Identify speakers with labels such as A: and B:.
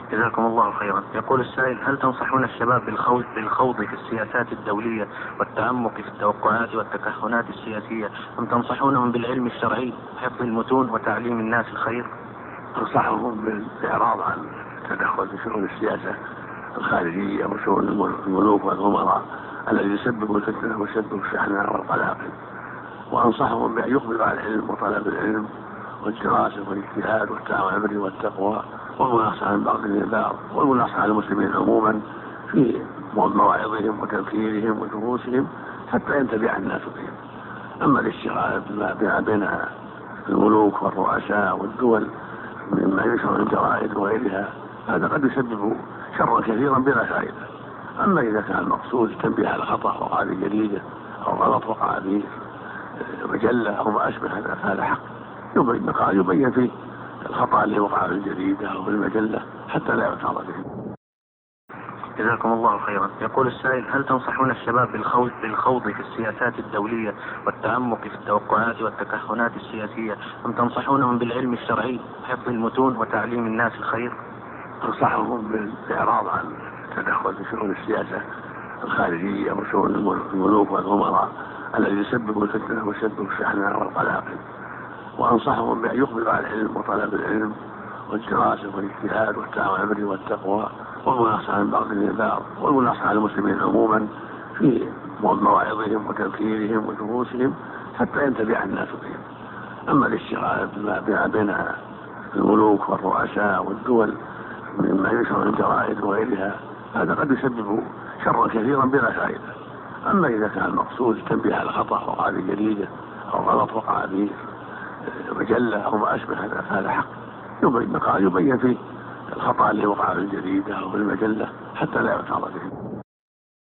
A: جزاكم الله خيرا. يقول السائل: هل تنصحون الشباب بالخوض في السياسات الدولية والتعمق في التوقعات والتكهنات السياسية، أم تنصحونهم بالعلم الشرعي وحفظ المتون وتعليم الناس الخير؟
B: أنصحهم بالإعراض عن التدخل في شؤون السياسة الخارجية وشؤون الملوك والأمراء الذي يسبب الفتنة ويسبب الشحناء والقلاقل، وأنصحهم بأن يقبلوا على العلم وطلب العلم والدراسة والاجتهاد والتعاون على البر والتقوى والمناصحة عن بعضهم البعض والمناصحة على المسلمين عموما في مواعظهم وتذكيرهم ودروسهم حتى ينتبه الناس بهم. أما الاشتغال بين الملوك والرؤساء والدول مما ينشر من الجرائد وغيرها هذا قد يسبب شرا كثيرا بلا فائدة. أما إذا كان المقصود التنبيه على خطأ وقع في جريدة أو غلط وقع في مجلة أو ما أشبه هذا حق يبين فيه الخطأ اللي وقع في الجريدة أو في المجلة حتى لا يعترض به.
A: جزاكم الله خيرا. يقول السائل: هل تنصحون الشباب بالخوض في السياسات الدولية والتعمق في التوقعات والتكهنات السياسية، أم تنصحونهم بالعلم الشرعي وحفظ المتون وتعليم الناس الخير؟
B: أنصحهم بالإعراض عن التدخل في شؤون السياسة الخارجية وشؤون الملوك والأمراء الذي يسبب الفتنة ويسبب الشحناء والقلاقل، وأنصحهم بأن يقبلوا على العلم وطلب العلم والدراسة والاجتهاد والتعاون على البر والتقوى والمناصحة عن بعضهم البعض والمناصحة على المسلمين عموما في مواعظهم وتذكيرهم ودروسهم حتى ينتبه الناس بهم. أما الاشتغال بين الملوك والرؤساء والدول مما ينشر من الجرائد وغيرها هذا قد يسبب شرا كثيرا بلا فائدة. أما إذا كان المقصود التنبيه على خطأ وقع في جريدة أو غلط وقع في مجلة أو ما أشبه هذا حق يبين فيه الخطأ اللي وقع في الجريدة أو في المجلة حتى لا يعترض به.